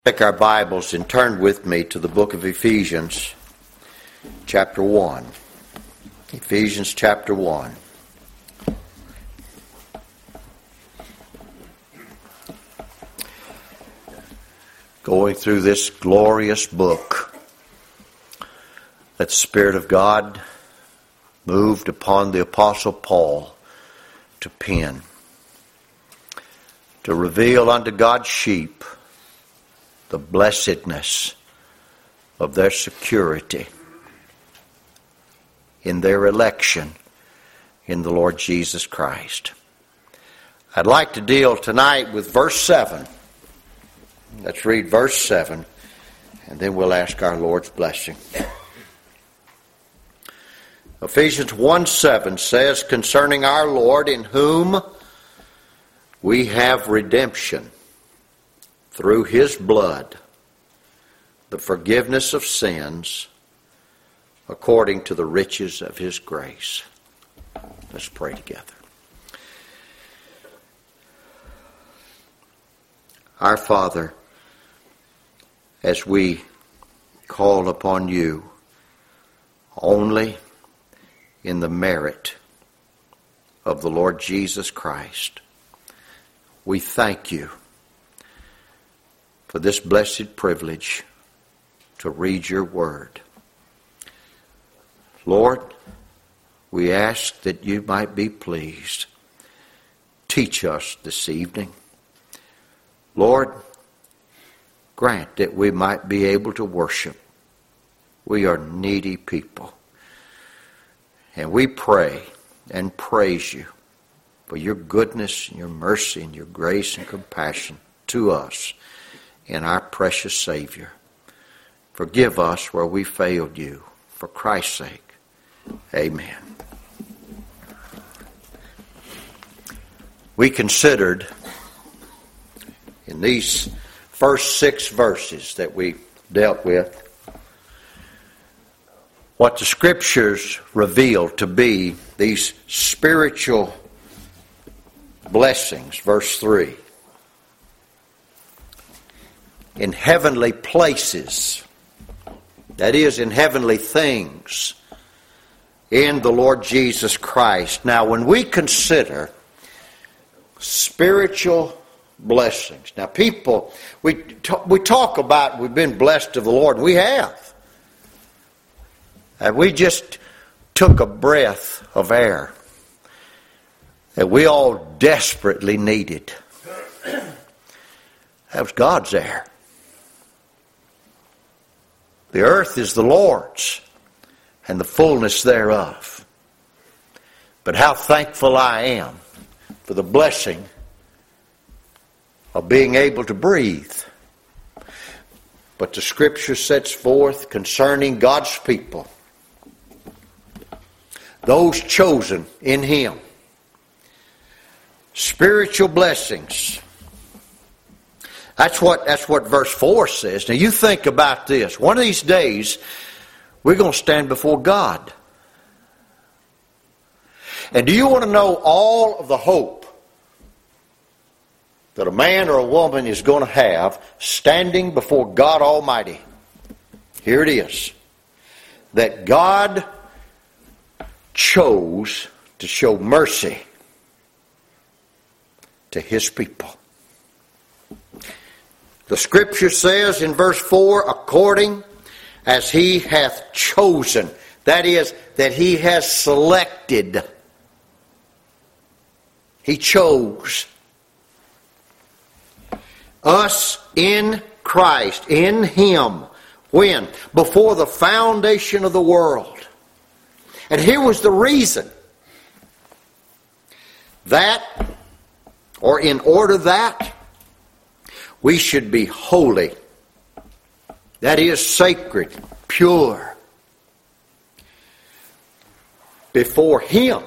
Take our Bibles and turn with me to the book of Ephesians, chapter 1. Ephesians chapter 1. Going through this glorious book that the Spirit of God moved upon the Apostle Paul to pen, to reveal unto God's sheep the blessedness of their security in their election in the Lord Jesus Christ. I'd like to deal tonight with verse 7. Let's read verse 7, and then we'll ask our Lord's blessing. Ephesians 1:7 says, concerning our Lord, in whom we have redemption through His blood, the forgiveness of sins, according to the riches of His grace. Let's pray together. Our Father, as we call upon You only in the merit of the Lord Jesus Christ, we thank You for this blessed privilege to read Your word. Lord, we ask that You might be pleased. Teach us this evening. Lord, grant that we might be able to worship. We are needy people. And we pray and praise You for Your goodness and Your mercy and Your grace and compassion to us in our precious Savior. Forgive us where we failed You, for Christ's sake. Amen. We considered in these first 6 verses that we dealt with what the Scriptures reveal to be these spiritual blessings. Verse 3. In heavenly places, that is, in heavenly things, in the Lord Jesus Christ. Now, when we consider spiritual blessings, now people, we talk about we've been blessed of the Lord. We have. And we just took a breath of air that we all desperately needed. That was God's air. The earth is the Lord's, and the fullness thereof. But how thankful I am for the blessing of being able to breathe. But the Scripture sets forth concerning God's people, those chosen in Him, spiritual blessings. That's what verse 4 says. Now you think about this. One of these days, we're going to stand before God. And do you want to know all of the hope that a man or a woman is going to have standing before God Almighty? Here it is. That God chose to show mercy to His people. The Scripture says in verse 4, according as He hath chosen. That is, that He has selected. He chose us in Christ, in Him. When? Before the foundation of the world. And here was the reason. That, or in order that, we should be holy. That is, sacred, pure. Before Him.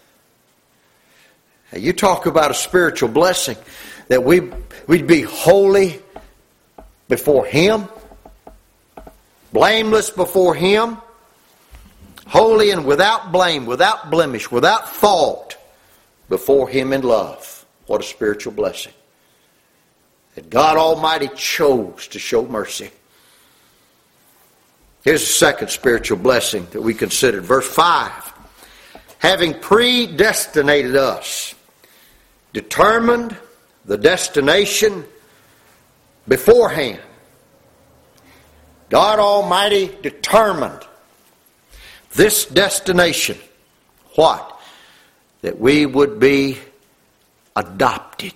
Now you talk about a spiritual blessing. That we'd be holy before Him. Blameless before Him. Holy and without blame, without blemish, without fault before Him in love. What a spiritual blessing. that God Almighty chose to show mercy. Here's the second spiritual blessing that we considered. Verse 5. Having predestinated us, determined the destination beforehand. God Almighty determined this destination. What? That we would be adopted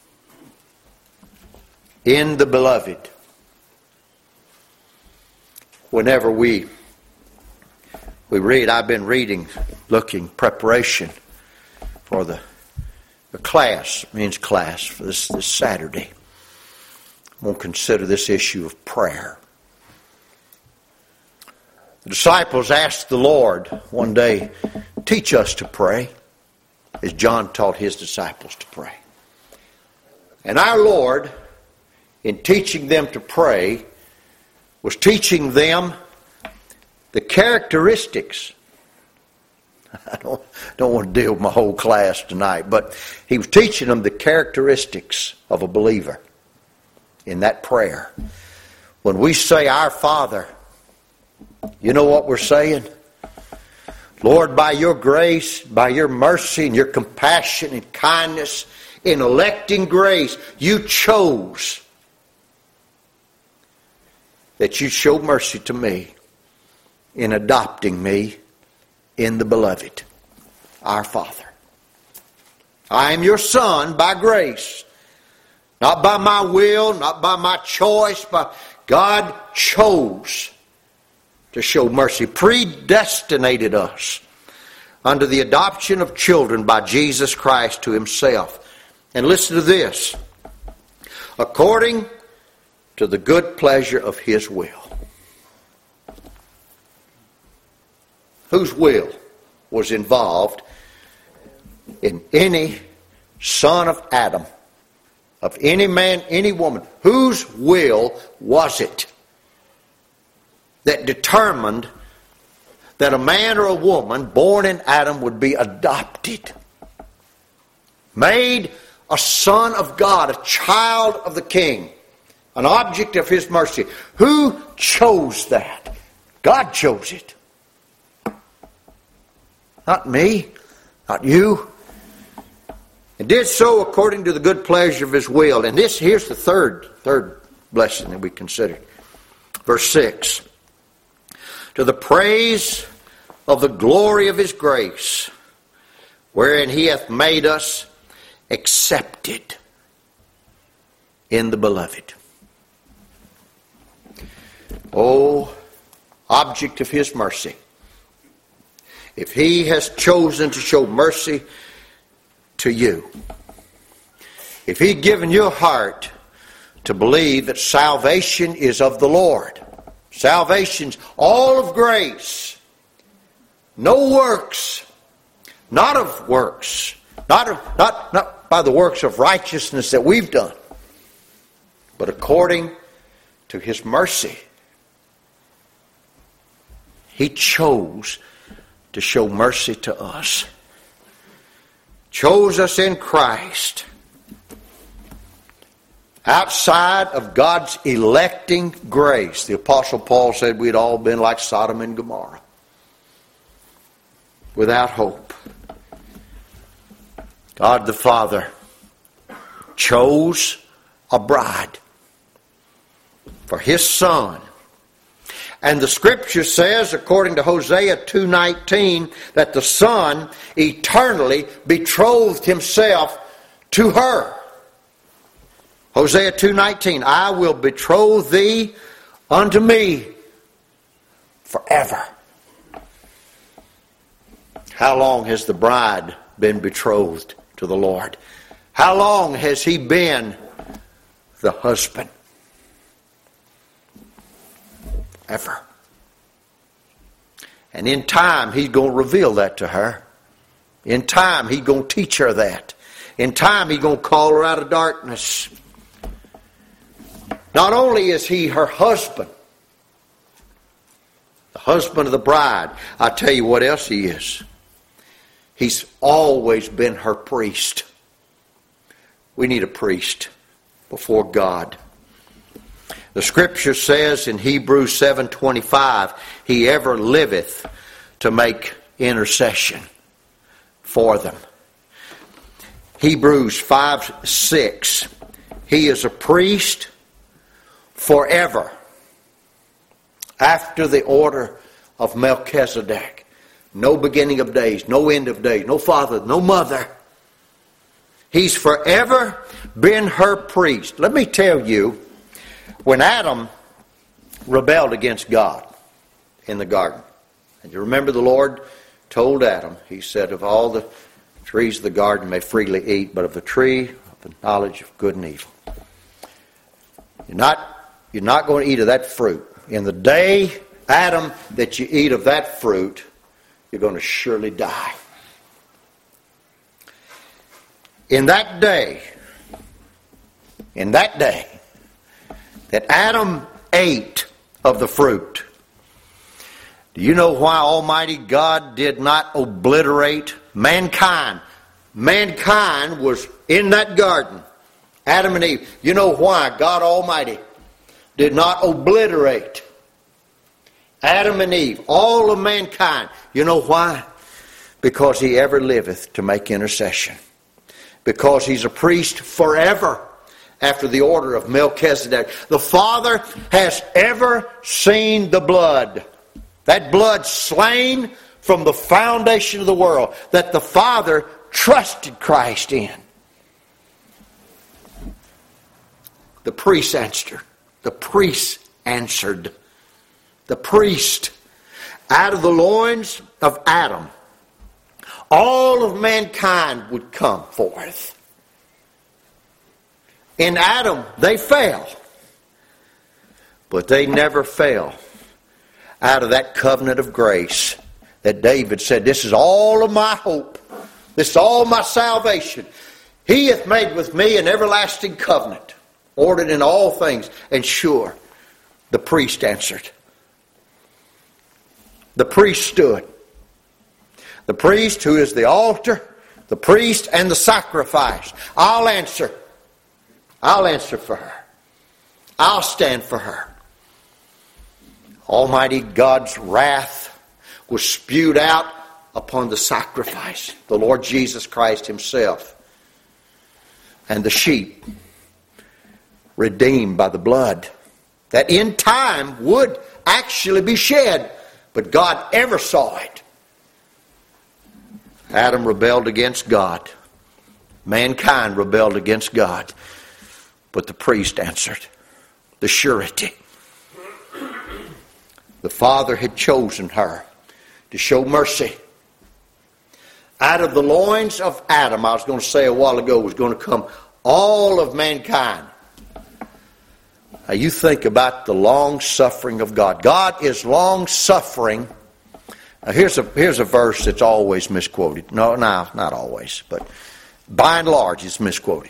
in the beloved. Whenever we read, I've been reading, looking, preparation for the class, men's class, for this Saturday. I'm going to consider this issue of prayer. The disciples asked the Lord one day, teach us to pray, as John taught his disciples to pray. And our Lord, in teaching them to pray, was teaching them the characteristics. I don't want to deal with my whole class tonight, but he was teaching them the characteristics of a believer in that prayer. When we say, Our Father, you know what we're saying? Lord, by your grace, by your mercy and your compassion and kindness, in electing grace, you chose that you showed mercy to me in adopting me in the beloved, our Father. I am your son by grace, not by my will, not by my choice, but God chose to show mercy, predestinated us under the adoption of children by Jesus Christ to himself. And listen to this. According to the good pleasure of his will. Whose will was involved in any son of Adam, of any man, any woman? Whose will was it that determined that a man or a woman born in Adam would be adopted, made a son of God, a child of the King, an object of his mercy? Who chose that? God chose it. Not me, not you. And did so according to the good pleasure of his will. And here's the third blessing that we considered. Verse 6. To the praise of the glory of his grace, wherein he hath made us accepted in the beloved. Oh, object of his mercy. If he has chosen to show mercy to you, if he'd given your heart to believe that salvation is of the Lord, salvation's all of grace, no works, not of works, not by the works of righteousness that we've done, but according to his mercy, he chose to show mercy to us. Chose us in Christ. Outside of God's electing grace. The Apostle Paul said we'd all been like Sodom and Gomorrah. Without hope. God the Father chose a bride for his Son. And the Scripture says, according to Hosea 2:19, that the Son eternally betrothed himself to her. Hosea 2:19, I will betroth thee unto me forever. How long has the bride been betrothed to the Lord? How long has he been the husband? Ever. And in time, he's going to reveal that to her. In time, he's going to teach her that. In time, he's going to call her out of darkness. Not only is he her husband, the husband of the bride, I tell you what else he is. He's always been her priest. We need a priest. before God. The Scripture says in Hebrews 7:25, He ever liveth to make intercession for them. Hebrews 5:6, He is a priest forever, after the order of Melchizedek. No beginning of days, no end of days, no father, no mother. He's forever been her priest. Let me tell you, when Adam rebelled against God in the garden, and you remember the Lord told Adam, He said, of all the trees of the garden may freely eat, but of the tree of the knowledge of good and evil. You're not going to eat of that fruit. In the day, Adam, that you eat of that fruit, you're going to surely die. In that day, that Adam ate of the fruit, do you know why Almighty God did not obliterate mankind? Mankind was in that garden, Adam and Eve. You know why God Almighty did not obliterate Adam and Eve, all of mankind? You know why? Because He ever liveth to make intercession. Because He's a priest forever, after the order of Melchizedek. The Father has ever seen the blood. That blood slain from the foundation of the world, that the Father trusted Christ in. The priest answered. The priest answered. The priest, out of the loins of Adam, all of mankind would come forth. In Adam, they fell. But they never fell out of that covenant of grace that David said, this is all of my hope. This is all my salvation. He hath made with me an everlasting covenant, ordered in all things, and sure. The priest answered. The priest stood. The priest who is the altar, the priest and the sacrifice. I'll answer. I'll answer for her. I'll stand for her. Almighty God's wrath was spewed out upon the sacrifice, the Lord Jesus Christ Himself. And the sheep, redeemed by the blood, that in time would actually be shed, but God ever saw it. Adam rebelled against God. Mankind rebelled against God. But the priest answered. The surety. The Father had chosen her to show mercy. Out of the loins of Adam, I was going to say a while ago, was going to come all of mankind. Now you think about the long suffering of God. God is long suffering. Now here's a verse that's always misquoted. No, not always, but by and large it's misquoted.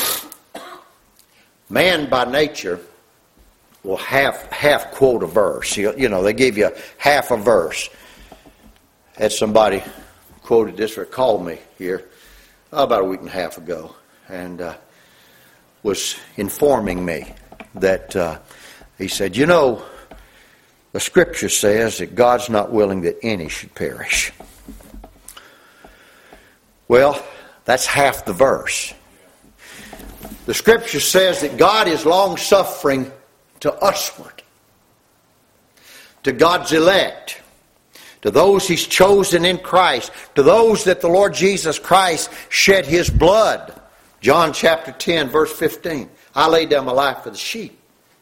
Man by nature will half quote a verse. You know, they give you half a verse. Had somebody quoted this or called me here about a week and a half ago and was informing me that he said, you know, the Scripture says that God's not willing that any should perish. Well, that's half the verse. The Scripture says that God is long-suffering to usward, to God's elect, to those He's chosen in Christ, to those that the Lord Jesus Christ shed His blood. John chapter 10, verse 15. I lay down my life for the sheep.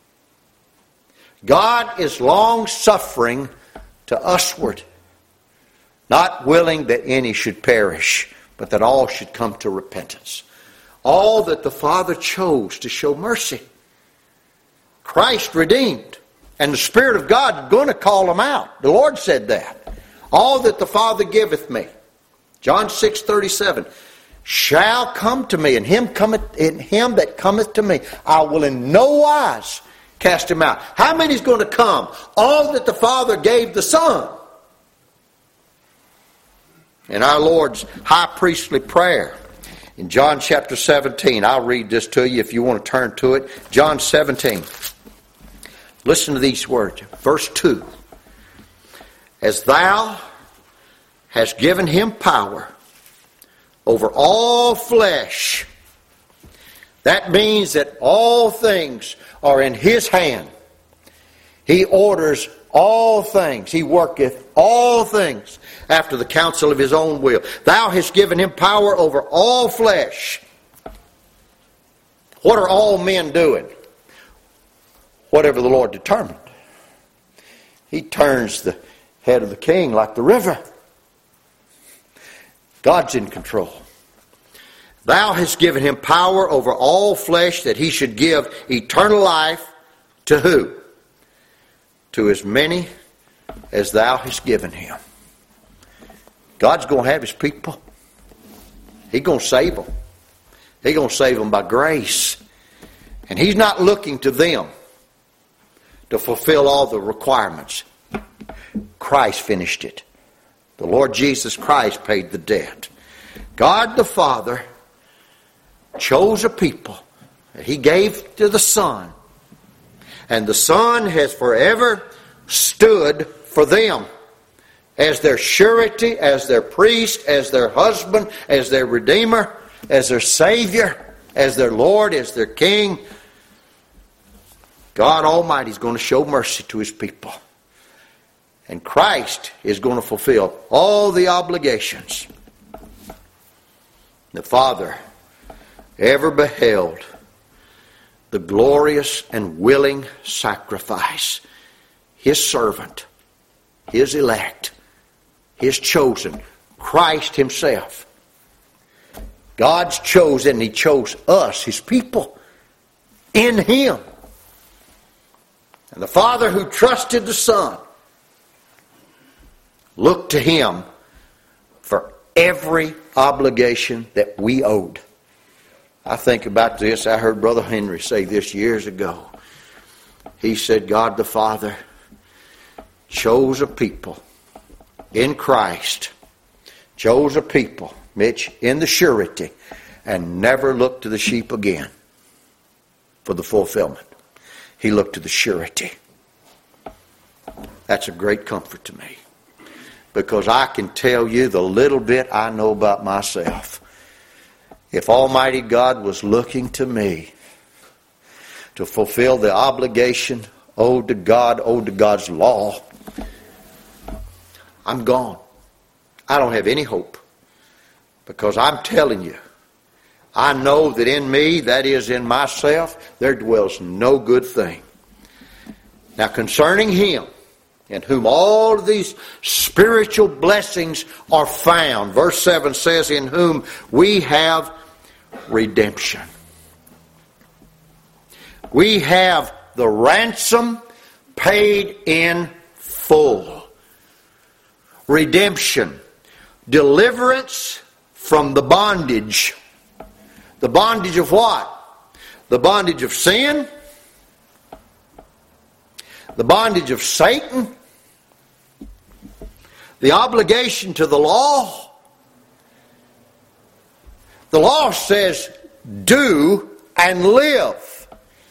God is long-suffering to usward, not willing that any should perish, but that all should come to repentance. All that the Father chose to show mercy. Christ redeemed. And the Spirit of God is going to call them out. The Lord said that. All that the Father giveth me. John 6:37. Shall come to me, and him that cometh to me, I will in no wise cast him out. How many is going to come? All that the Father gave the Son. In our Lord's high priestly prayer, In John chapter 17, I'll read this to you if you want to turn to it. John 17. Listen to these words. Verse 2. As thou hast given him power over all flesh. That means that all things are in his hand. He orders all things. He worketh all things after the counsel of his own will. Thou hast given him power over all flesh. What are all men doing? Whatever the Lord determined. He turns the head of the king like the river. God's in control. Thou hast given him power over all flesh, that he should give eternal life to who? To as many as thou hast given him. God's going to have his people. He's going to save them. He's going to save them by grace. And he's not looking to them to fulfill all the requirements. Christ finished it. The Lord Jesus Christ paid the debt. God the Father chose a people that he gave to the Son. And the Son has forever stood for them as their surety, as their priest, as their husband, as their Redeemer, as their Savior, as their Lord, as their King. God Almighty is going to show mercy to his people. And Christ is going to fulfill all the obligations the Father ever beheld. The glorious and willing sacrifice. His servant, his elect, his chosen, Christ himself. God's chosen, and he chose us, his people, in him. And the Father who trusted the Son looked to him for every obligation that we owed. I think about this. I heard Brother Henry say this years ago. He said, God the Father chose a people in Christ. Chose a people, Mitch, in the surety, and never looked to the sheep again for the fulfillment. He looked to the surety. That's a great comfort to me. Because I can tell you the little bit I know about myself. If Almighty God was looking to me to fulfill the obligation owed to God's law, I'm gone. I don't have any hope. Because I'm telling you, I know that in me, that is in myself, there dwells no good thing. Now concerning him, in whom all of these spiritual blessings are found, verse 7 says, in whom we have redemption. We have the ransom paid in full. Redemption. Deliverance from the bondage. The bondage of what? The bondage of sin. The bondage of Satan. The obligation to the law. The law says, do and live.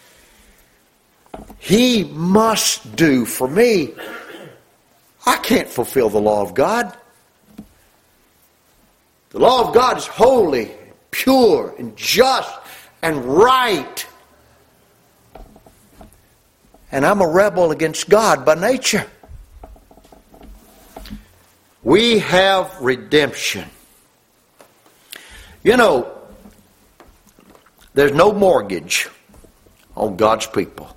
He must do for me. I can't fulfill the law of God. The law of God is holy, pure, and just, and right. And I'm a rebel against God by nature. We have redemption. You know, there's no mortgage on God's people.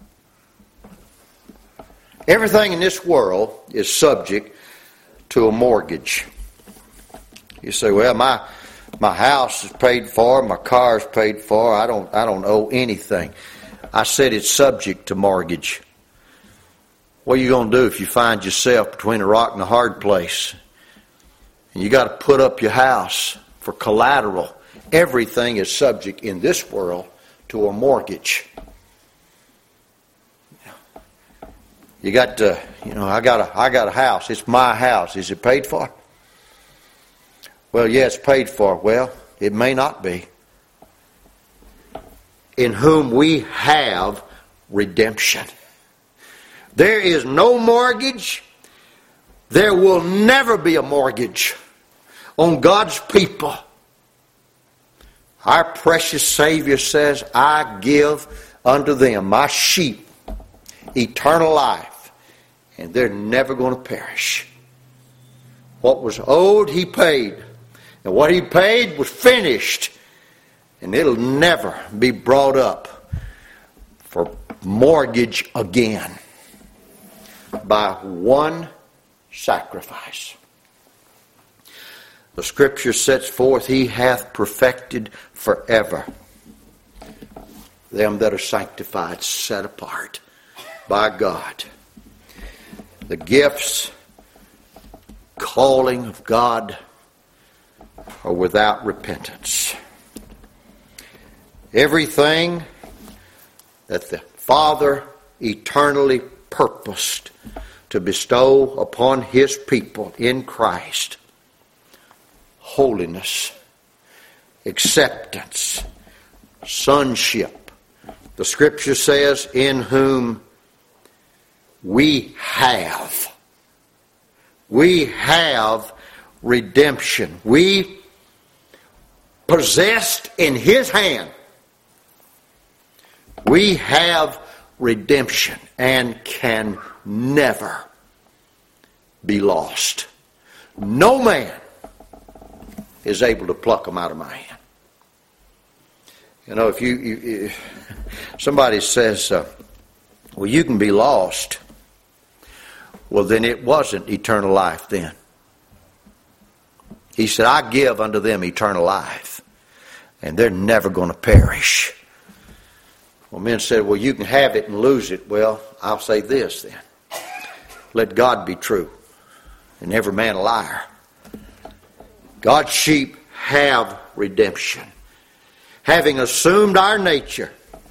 Everything in this world is subject to a mortgage. You say, well, my house is paid for, my car is paid for, I don't owe anything. I said it's subject to mortgage. What are you going to do if you find yourself between a rock and a hard place? And you got to put up your house for collateral. Everything is subject in this world to a mortgage. You got to, I got a house. It's my house. Is it paid for? Well, yeah, it's paid for. Well, it may not be. in whom we have redemption. There is no mortgage. There will never be a mortgage on God's people. Our precious Savior says, I give unto them, my sheep, eternal life, and they're never going to perish. What was owed, He paid. And what He paid was finished. And it'll never be brought up for mortgage again by one sacrifice. The Scripture sets forth, He hath perfected forever them that are sanctified, set apart by God. The gifts, calling of God are without repentance. Everything that the Father eternally purposed to bestow upon His people in Christ, holiness, acceptance, sonship. The Scripture says, in whom we have redemption. We possessed in His hand. We have redemption and can never be lost. No man is able to pluck them out of my hand. You know, if somebody says, well, you can be lost, well, then it wasn't eternal life then. He said, I give unto them eternal life, and they're never going to perish. Well, men said, well, you can have it and lose it. Well, I'll say this then. Let God be true, and every man a liar. God's sheep have redemption. Having assumed our nature,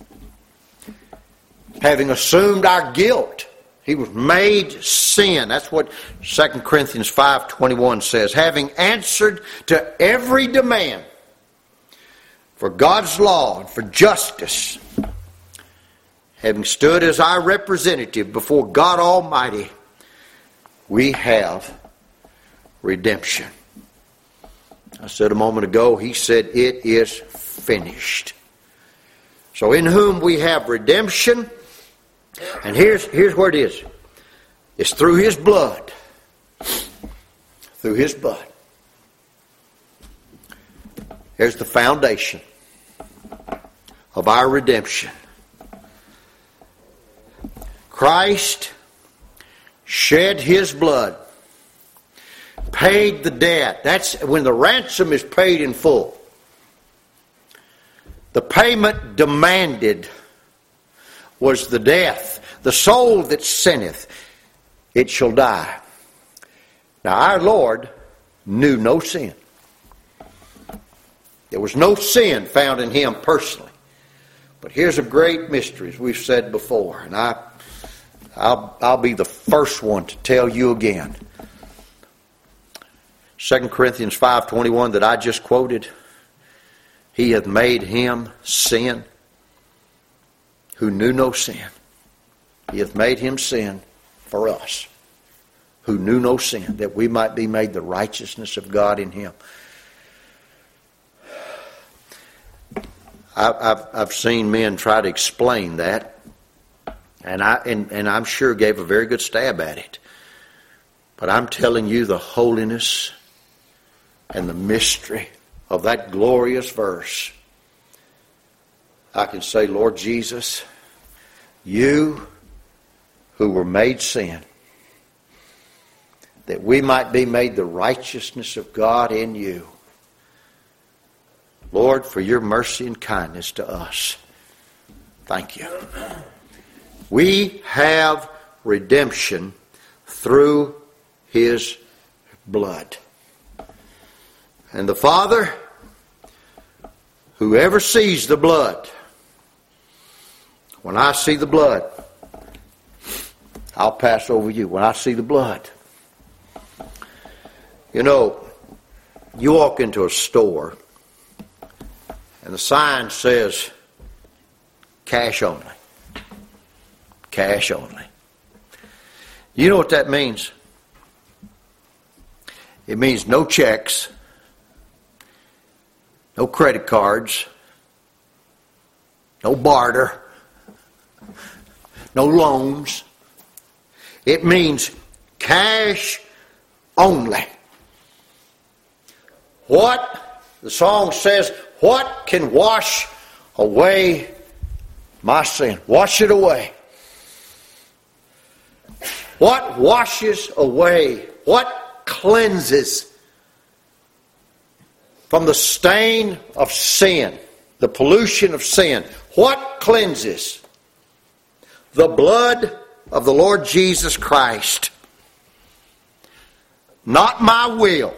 having assumed our guilt, He was made sin. That's what 2 Corinthians 5:21 says. Having answered to every demand for God's law and for justice, having stood as our representative before God Almighty, we have redemption. I said a moment ago, He said, it is finished. So in whom we have redemption, and here's where it is. It's through His blood. Through His blood. Here's the foundation of our redemption. Christ shed His blood, paid the debt. That's when the ransom is paid in full. The payment demanded was the death. The soul that sinneth, it shall die. Now our Lord knew no sin. There was no sin found in Him personally. But here's a great mystery, as we've said before, and I'll be the first one to tell you again. 2 Corinthians 5:21 that I just quoted, He hath made Him sin who knew no sin. He hath made Him sin for us who knew no sin, that we might be made the righteousness of God in Him. I've seen men try to explain that, and I'm sure gave a very good stab at it. But I'm telling you the holiness and the mystery of that glorious verse. I can say, Lord Jesus, You who were made sin, that we might be made the righteousness of God in You. Lord, for Your mercy and kindness to us. Thank You. We have redemption through His blood. And the Father, whoever sees the blood, when I see the blood, I'll pass over you. When I see the blood. You know, you walk into a store and the sign says, cash only. Cash only. You know what that means? It means no checks, no credit cards, no barter, no loans. It means cash only. What? The song says, what can wash away my sin? Wash it away. What washes away? What cleanses from the stain of sin, the pollution of sin? What cleanses? The blood of the Lord Jesus Christ. Not my will.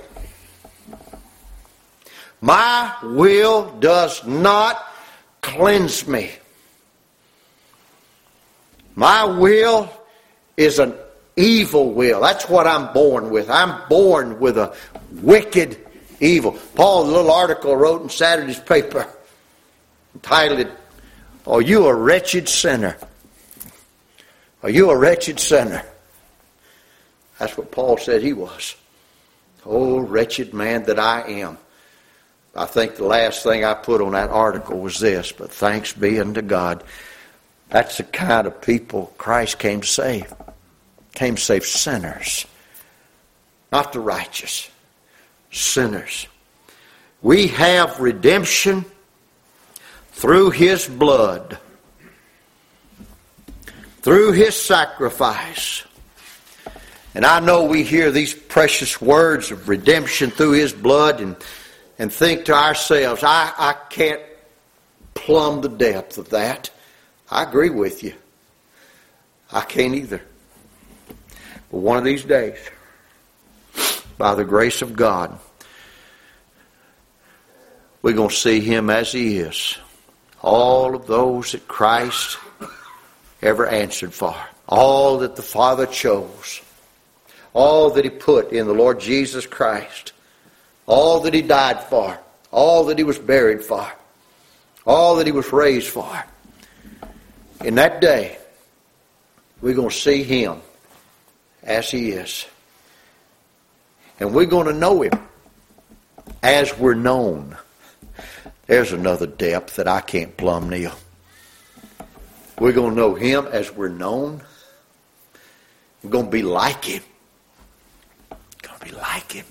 My will does not cleanse me. My will is an evil will. That's what I'm born with. I'm born with a wicked evil. Paul, the little article I wrote in Saturday's paper, entitled, "Are you a wretched sinner? Are you a wretched sinner?" That's what Paul said he was. Oh, wretched man that I am. I think the last thing I put on that article was this, but thanks be unto God. That's the kind of people Christ came to save. Came to save sinners. Not the righteous. Sinners. We have redemption through His blood. Through His sacrifice. And I know we hear these precious words of redemption through His blood and think to ourselves, I can't plumb the depth of that. I agree with you. I can't either. But one of these days, by the grace of God, we're going to see Him as He is. All of those that Christ ever answered for. All that the Father chose. All that He put in the Lord Jesus Christ. All that He died for. All that He was buried for. All that He was raised for. In that day, we're going to see Him as He is. And we're going to know Him as we're known. There's another depth that I can't plumb, Neil. We're going to know Him as we're known. We're going to be like Him. Going to be like Him.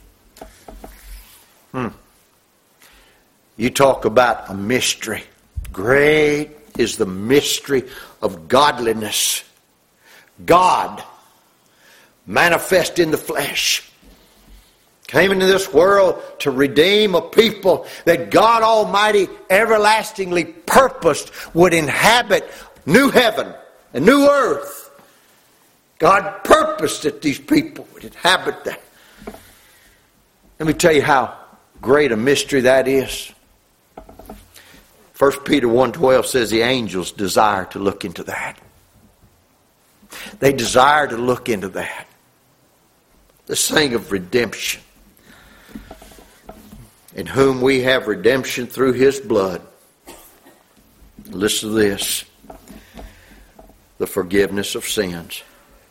You talk about a mystery. Great is the mystery of godliness. God, manifest in the flesh, came into this world to redeem a people that God Almighty everlastingly purposed would inhabit new heaven and new earth. God purposed that these people would inhabit that. Let me tell you how great a mystery that is. 1 Peter 1:12 says the angels desire to look into that. They desire to look into that. This thing of redemption. In whom we have redemption through His blood. Listen to this. The forgiveness of sins.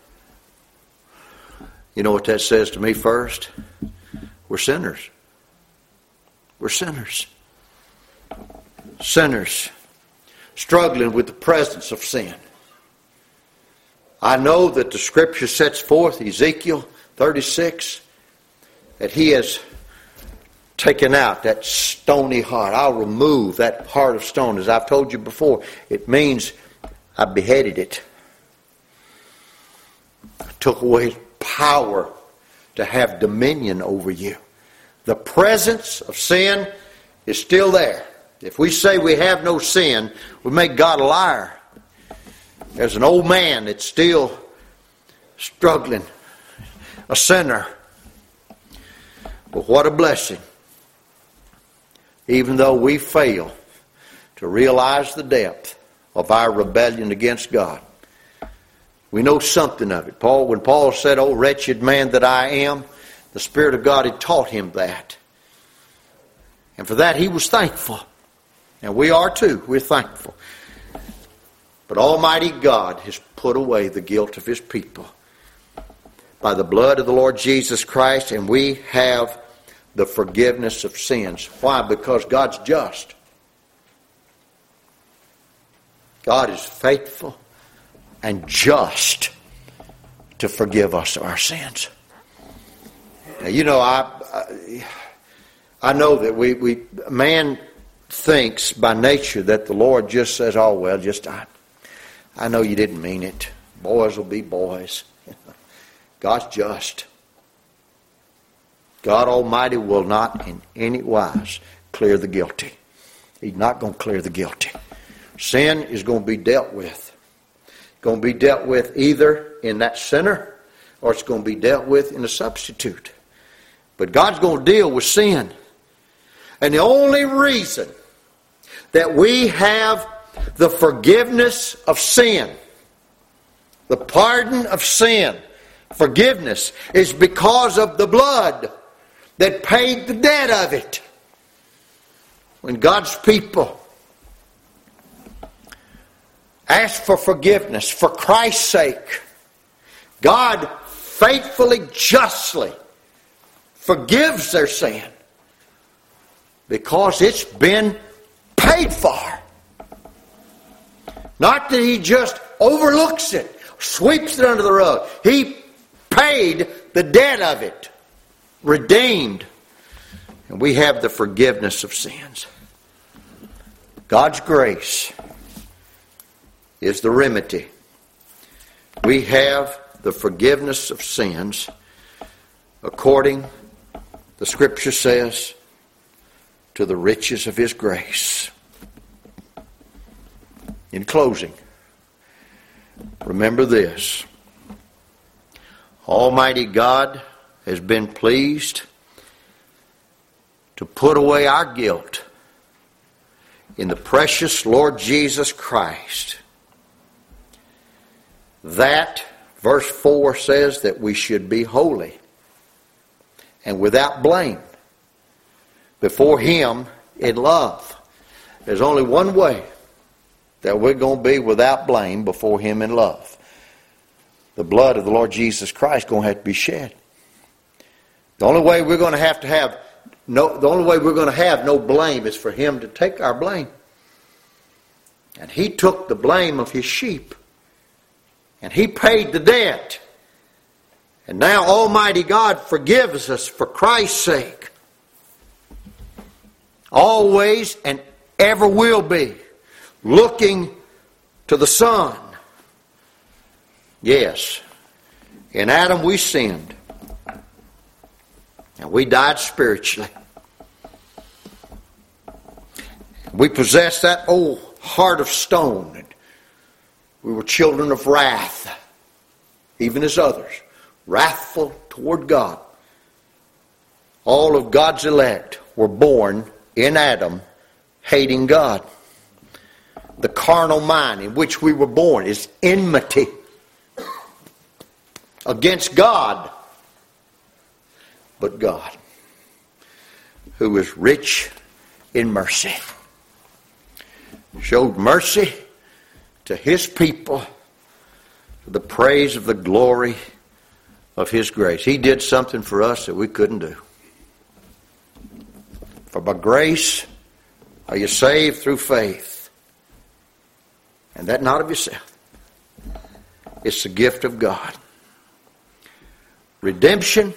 You know what that says to me first? We're sinners. We're sinners. Sinners. Struggling with the presence of sin. I know that the Scripture sets forth, Ezekiel 36, that He has taken out that stony heart. I'll remove that heart of stone. As I've told you before, it means I beheaded it. I took away power to have dominion over you. The presence of sin is still there. If we say we have no sin, we make God a liar. There's an old man that's still struggling, a sinner. But what a blessing. Even though we fail to realize the depth of our rebellion against God, we know something of it. When Paul said, "Oh, wretched man that I am," the Spirit of God had taught him that. And for that he was thankful. And we are too. We're thankful. But Almighty God has put away the guilt of His people by the blood of the Lord Jesus Christ, and we have the forgiveness of sins. Why? Because God's just. God is faithful and just to forgive us of our sins. Now, you know, I know that man thinks by nature that the Lord just says, oh, well, I know you didn't mean it. Boys will be boys. God's just. God Almighty will not in any wise clear the guilty. He's not going to clear the guilty. Sin is going to be dealt with. It's going to be dealt with either in that sinner or it's going to be dealt with in a substitute. But God's going to deal with sin. And the only reason that we have the forgiveness of sin, the pardon of sin, forgiveness, is because of the blood that paid the debt of it. When God's people ask for forgiveness for Christ's sake, God faithfully, justly forgives their sin because it's been paid for. Not that He just overlooks it, sweeps it under the rug. He paid the debt of it, redeemed, and we have the forgiveness of sins. God's grace is the remedy. We have the forgiveness of sins according, the Scripture says, to the riches of His grace. In closing, remember this. Almighty God has been pleased to put away our guilt in the precious Lord Jesus Christ. That, verse 4 says that we should be holy and without blame before Him in love. There's only one way that we're going to be without blame before Him in love. The blood of the Lord Jesus Christ is going to have to be shed. The only way we're going to have no blame is for Him to take our blame. And He took the blame of His sheep. And He paid the debt. And now Almighty God forgives us for Christ's sake. Always and ever will be. Looking to the Son. Yes, in Adam we sinned. And we died spiritually. We possessed that old heart of stone. And we were children of wrath, even as others. Wrathful toward God. All of God's elect were born in Adam hating God. The carnal mind in which we were born is enmity against God. But God, who is rich in mercy, showed mercy to His people to the praise of the glory of His grace. He did something for us that we couldn't do. For by grace are you saved through faith. And that not of yourself. It's the gift of God. Redemption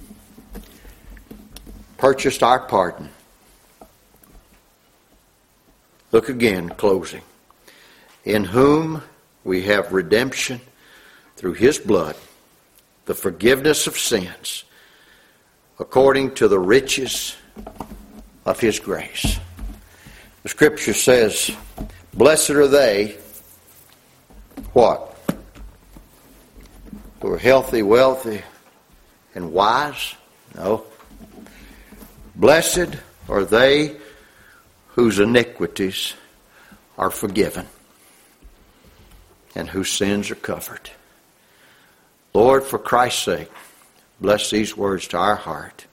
purchased our pardon. Look again, closing. In whom we have redemption through His blood, the forgiveness of sins, according to the riches of His grace. The Scripture says, blessed are they, what? Who are healthy, wealthy, and wise? No. Blessed are they whose iniquities are forgiven and whose sins are covered. Lord, for Christ's sake, bless these words to our heart.